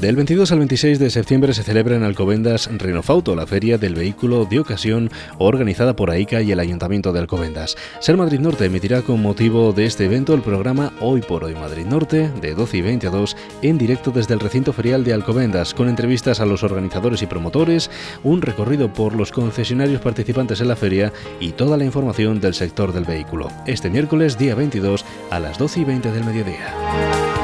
Del 22 al 26 de septiembre se celebra en Alcobendas Renofauto, la feria del vehículo de ocasión organizada por AICA y el Ayuntamiento de Alcobendas. Ser Madrid Norte emitirá con motivo de este evento el programa Hoy por Hoy Madrid Norte de 12:20 a 2 en directo desde el recinto ferial de Alcobendas, con entrevistas a los organizadores y promotores, un recorrido por los concesionarios participantes en la feria y toda la información del sector del vehículo. Este miércoles, día 22, a las 12:20 del mediodía.